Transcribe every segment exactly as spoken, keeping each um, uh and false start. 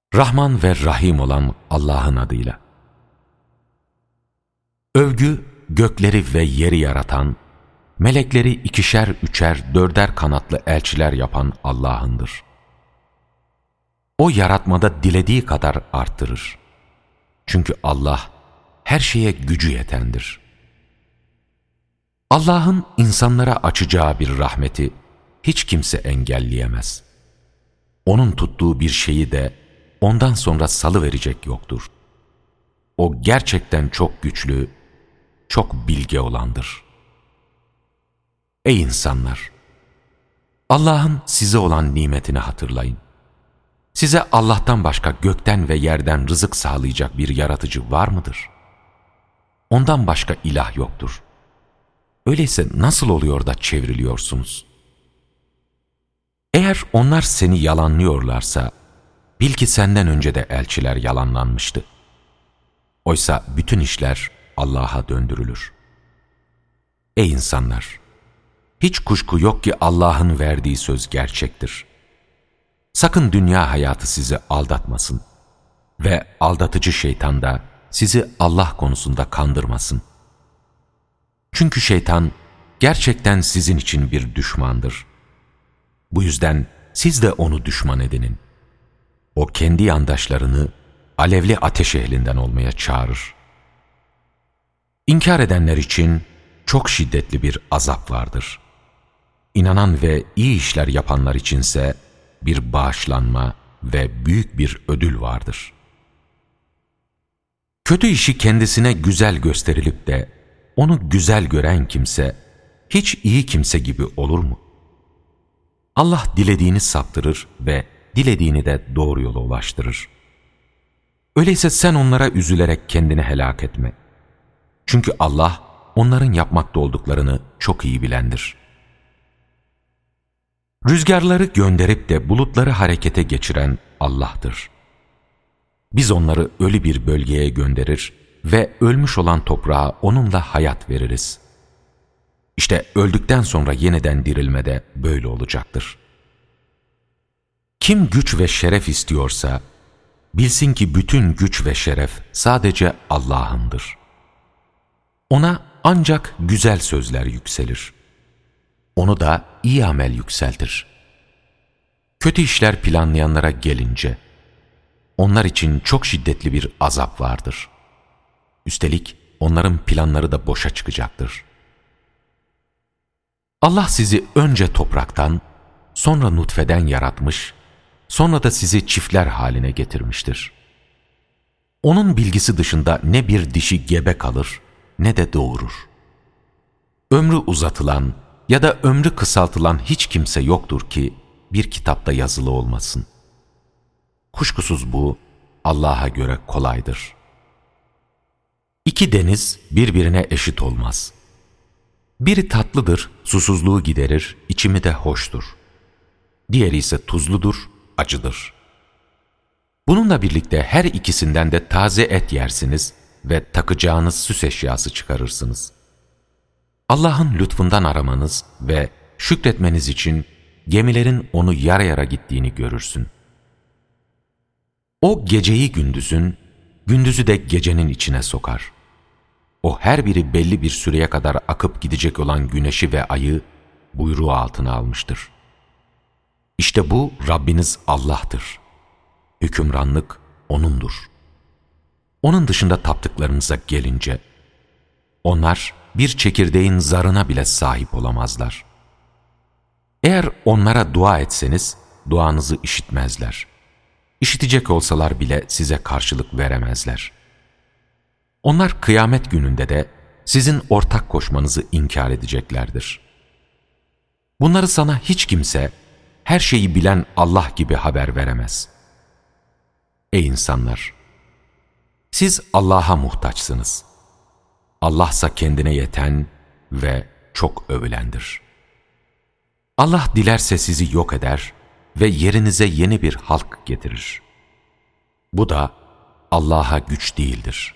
Rahman ve Rahim olan Allah'ın adıyla. Övgü, gökleri ve yeri yaratan, melekleri ikişer, üçer, dörder kanatlı elçiler yapan Allah'ındır. O yaratmada dilediği kadar arttırır. Çünkü Allah her şeye gücü yetendir. Allah'ın insanlara açacağı bir rahmeti hiç kimse engelleyemez. Onun tuttuğu bir şeyi de ondan sonra salıverecek yoktur. O gerçekten çok güçlü, çok bilge olandır. Ey insanlar! Allah'ın size olan nimetini hatırlayın. Size Allah'tan başka gökten ve yerden rızık sağlayacak bir yaratıcı var mıdır? Ondan başka ilah yoktur. Öyleyse nasıl oluyor da çevriliyorsunuz? Eğer onlar seni yalanlıyorlarsa, bil ki senden önce de elçiler yalanlanmıştı. Oysa bütün işler Allah'a döndürülür. Ey insanlar! Hiç kuşku yok ki Allah'ın verdiği söz gerçektir. Sakın dünya hayatı sizi aldatmasın ve aldatıcı şeytan da sizi Allah konusunda kandırmasın. Çünkü şeytan gerçekten sizin için bir düşmandır. Bu yüzden siz de onu düşman edinin. O kendi yandaşlarını alevli ateş ehlinden olmaya çağırır. İnkar edenler için çok şiddetli bir azap vardır. İnanan ve iyi işler yapanlar içinse bir bağışlanma ve büyük bir ödül vardır. Kötü işi kendisine güzel gösterilip de onu güzel gören kimse hiç iyi kimse gibi olur mu? Allah dilediğini saptırır ve dilediğini de doğru yola ulaştırır. Öyleyse sen onlara üzülerek kendini helak etme. Çünkü Allah onların yapmakta olduklarını çok iyi bilendir. Rüzgarları gönderip de bulutları harekete geçiren Allah'tır. Biz onları ölü bir bölgeye gönderir ve ölmüş olan toprağa onunla hayat veririz. İşte öldükten sonra yeniden dirilme de böyle olacaktır. Kim güç ve şeref istiyorsa, bilsin ki bütün güç ve şeref sadece Allah'ındır. Ona ancak güzel sözler yükselir. Onu da iyi amel yükseltir. Kötü işler planlayanlara gelince, onlar için çok şiddetli bir azap vardır. Üstelik onların planları da boşa çıkacaktır. Allah sizi önce topraktan, sonra nutfeden yaratmış, sonra da sizi çiftler haline getirmiştir. Onun bilgisi dışında ne bir dişi gebe kalır, ne de doğurur. Ömrü uzatılan ya da ömrü kısaltılan hiç kimse yoktur ki bir kitapta yazılı olmasın. Kuşkusuz bu Allah'a göre kolaydır. İki deniz birbirine eşit olmaz. Biri tatlıdır, susuzluğu giderir, içimi de hoştur. Diğeri ise tuzludur, acıdır. Bununla birlikte her ikisinden de taze et yersiniz ve takacağınız süs eşyası çıkarırsınız. Allah'ın lütfundan aramanız ve şükretmeniz için gemilerin onu yara yara gittiğini görürsün. O geceyi gündüzün, gündüzü de gecenin içine sokar. O her biri belli bir süreye kadar akıp gidecek olan güneşi ve ayı buyruğu altına almıştır. İşte bu Rabbiniz Allah'tır. Hükümranlık O'nundur. Onun dışında taptıklarınıza gelince, onlar bir çekirdeğin zarına bile sahip olamazlar. Eğer onlara dua etseniz, duanızı işitmezler. İşitecek olsalar bile size karşılık veremezler. Onlar kıyamet gününde de sizin ortak koşmanızı inkar edeceklerdir. Bunları sana hiç kimse, her şeyi bilen Allah gibi haber veremez. Ey insanlar! Siz Allah'a muhtaçsınız. Allah'sa kendine yeten ve çok övülendir. Allah dilerse sizi yok eder ve yerinize yeni bir halk getirir. Bu da Allah'a güç değildir.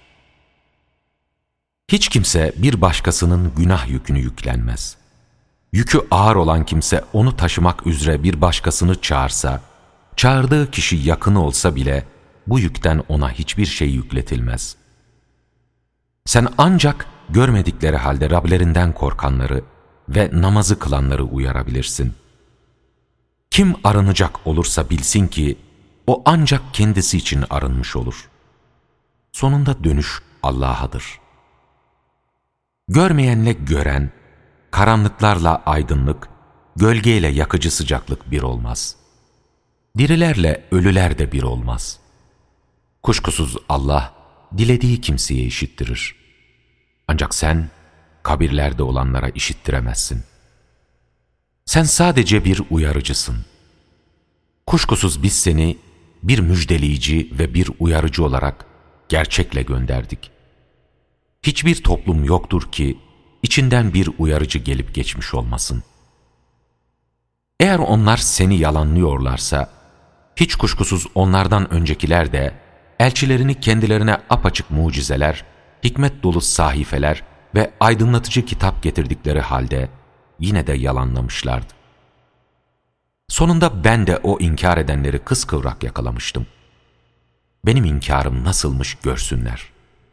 Hiç kimse bir başkasının günah yükünü yüklenmez. Yükü ağır olan kimse onu taşımak üzere bir başkasını çağırsa, çağırdığı kişi yakını olsa bile bu yükten ona hiçbir şey yükletilmez. Sen ancak görmedikleri halde Rablerinden korkanları ve namazı kılanları uyarabilirsin. Kim arınacak olursa bilsin ki o ancak kendisi için arınmış olur. Sonunda dönüş Allah'adır. Görmeyenle gören, karanlıklarla aydınlık, gölgeyle yakıcı sıcaklık bir olmaz. Dirilerle ölüler de bir olmaz. Kuşkusuz Allah, dilediği kimseye işittirir. Ancak sen, kabirlerde olanlara işittiremezsin. Sen sadece bir uyarıcısın. Kuşkusuz biz seni bir müjdeleyici ve bir uyarıcı olarak gerçekle gönderdik. Hiçbir toplum yoktur ki içinden bir uyarıcı gelip geçmiş olmasın. Eğer onlar seni yalanlıyorlarsa, hiç kuşkusuz onlardan öncekiler de elçilerini kendilerine apaçık mucizeler, hikmet dolu sahifeler ve aydınlatıcı kitap getirdikleri halde yine de yalanlamışlardı. Sonunda ben de o inkar edenleri kıskıvrak yakalamıştım. Benim inkarım nasılmış görsünler.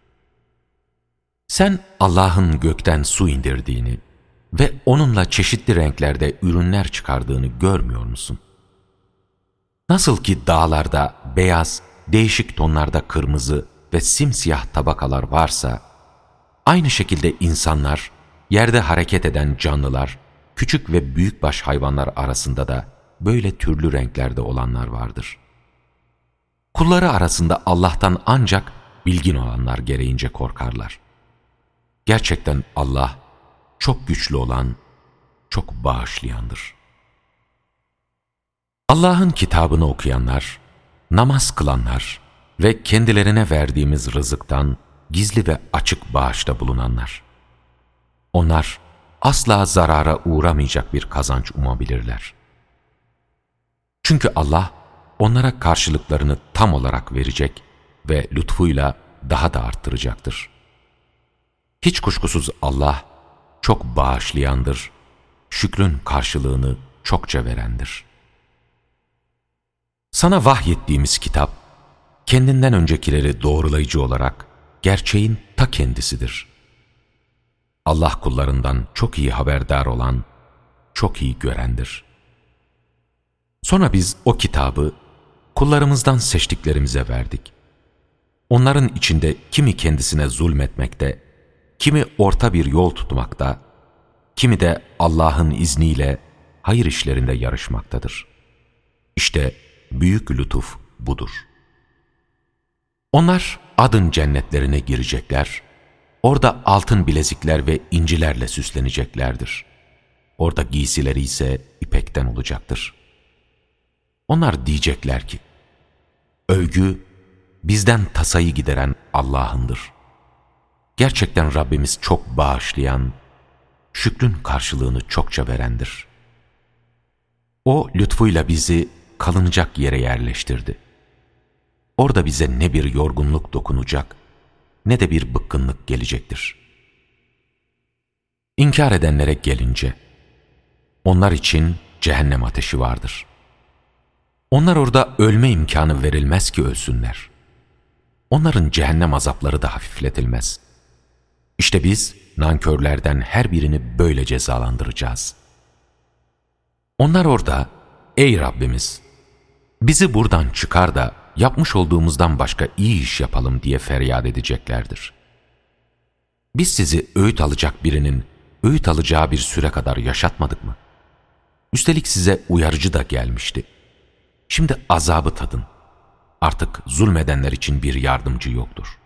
Sen Allah'ın gökten su indirdiğini ve onunla çeşitli renklerde ürünler çıkardığını görmüyor musun? Nasıl ki dağlarda beyaz, değişik tonlarda kırmızı ve simsiyah tabakalar varsa, aynı şekilde insanlar, yerde hareket eden canlılar, küçük ve büyükbaş hayvanlar arasında da böyle türlü renklerde olanlar vardır. Kulları arasında Allah'tan ancak bilgin olanlar gereğince korkarlar. Gerçekten Allah çok güçlü olan, çok bağışlayandır. Allah'ın kitabını okuyanlar, namaz kılanlar ve kendilerine verdiğimiz rızıktan gizli ve açık bağışta bulunanlar. Onlar asla zarara uğramayacak bir kazanç umabilirler. Çünkü Allah onlara karşılıklarını tam olarak verecek ve lütfuyla daha da arttıracaktır. Hiç kuşkusuz Allah çok bağışlayandır, şükrün karşılığını çokça verendir. Sana vahyettiğimiz kitap, kendinden öncekileri doğrulayıcı olarak gerçeğin ta kendisidir. Allah kullarından çok iyi haberdar olan, çok iyi görendir. Sonra biz o kitabı kullarımızdan seçtiklerimize verdik. Onların içinde kimi kendisine zulmetmekte, kimi orta bir yol tutmakta, kimi de Allah'ın izniyle hayır işlerinde yarışmaktadır. İşte büyük lütuf budur. Onlar adın cennetlerine girecekler, orada altın bilezikler ve incilerle süsleneceklerdir. Orada giysileri ise ipekten olacaktır. Onlar diyecekler ki, övgü bizden tasayı gideren Allah'ındır. Gerçekten Rabbimiz çok bağışlayan, şükrün karşılığını çokça verendir. O lütfuyla bizi kalınacak yere yerleştirdi. Orada bize ne bir yorgunluk dokunacak, ne de bir bıkkınlık gelecektir. İnkar edenlere gelince, onlar için cehennem ateşi vardır. Onlar orada ölme imkanı verilmez ki ölsünler. Onların cehennem azapları da hafifletilmez. İşte biz nankörlerden her birini böyle cezalandıracağız. Onlar orada, ey Rabbimiz, bizi buradan çıkar da yapmış olduğumuzdan başka iyi iş yapalım diye feryat edeceklerdir. Biz sizi öğüt alacak birinin öğüt alacağı bir süre kadar yaşatmadık mı? Üstelik size uyarıcı da gelmişti. Şimdi azabı tadın. Artık zulmedenler için bir yardımcı yoktur.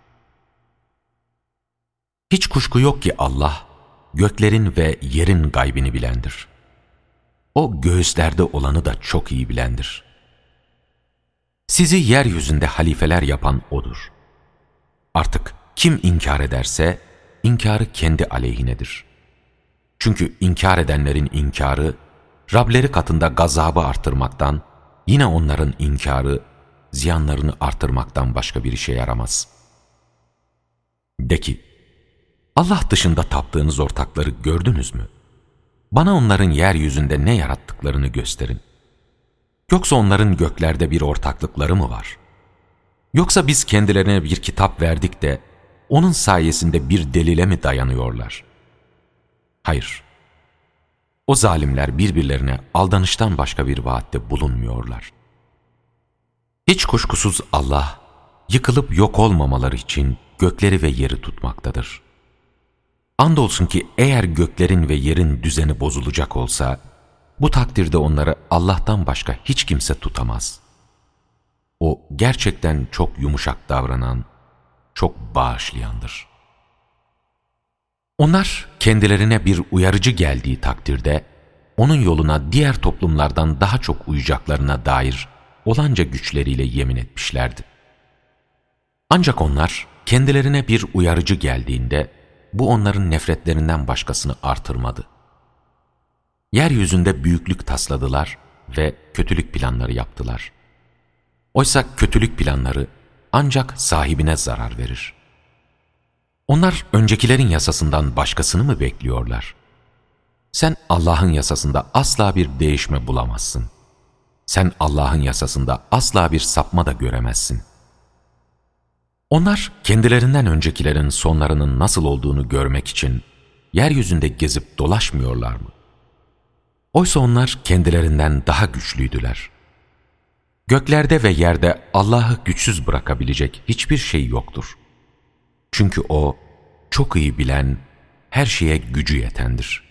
Hiç kuşku yok ki Allah, göklerin ve yerin gaybini bilendir. O göğüslerde olanı da çok iyi bilendir. Sizi yeryüzünde halifeler yapan O'dur. Artık kim inkar ederse, inkarı kendi aleyhinedir. Çünkü inkar edenlerin inkarı, Rableri katında gazabı artırmaktan, yine onların inkarı, ziyanlarını artırmaktan başka bir işe yaramaz. De ki, Allah dışında taptığınız ortakları gördünüz mü? Bana onların yeryüzünde ne yarattıklarını gösterin. Yoksa onların göklerde bir ortaklıkları mı var? Yoksa biz kendilerine bir kitap verdik de onun sayesinde bir delile mi dayanıyorlar? Hayır. O zalimler birbirlerine aldanıştan başka bir vaatte bulunmuyorlar. Hiç kuşkusuz Allah, yıkılıp yok olmamaları için gökleri ve yeri tutmaktadır. Andolsun ki eğer göklerin ve yerin düzeni bozulacak olsa, bu takdirde onları Allah'tan başka hiç kimse tutamaz. O gerçekten çok yumuşak davranan, çok bağışlayandır. Onlar kendilerine bir uyarıcı geldiği takdirde, onun yoluna diğer toplumlardan daha çok uyacaklarına dair olanca güçleriyle yemin etmişlerdi. Ancak onlar kendilerine bir uyarıcı geldiğinde, bu onların nefretlerinden başkasını artırmadı. Yeryüzünde büyüklük tasladılar ve kötülük planları yaptılar. Oysa kötülük planları ancak sahibine zarar verir. Onlar öncekilerin yasasından başkasını mı bekliyorlar? Sen Allah'ın yasasında asla bir değişme bulamazsın. Sen Allah'ın yasasında asla bir sapma da göremezsin. Onlar kendilerinden öncekilerin sonlarının nasıl olduğunu görmek için yeryüzünde gezip dolaşmıyorlar mı? Oysa onlar kendilerinden daha güçlüydüler. Göklerde ve yerde Allah'ı güçsüz bırakabilecek hiçbir şey yoktur. Çünkü O çok iyi bilen, her şeye gücü yetendir.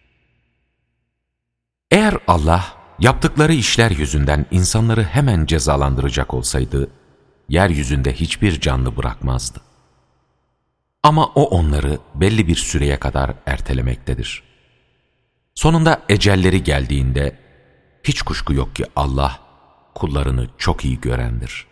Eğer Allah yaptıkları işler yüzünden insanları hemen cezalandıracak olsaydı, yeryüzünde hiçbir canlı bırakmazdı. Ama O onları belli bir süreye kadar ertelemektedir. Sonunda ecelleri geldiğinde, hiç kuşku yok ki Allah kullarını çok iyi görendir.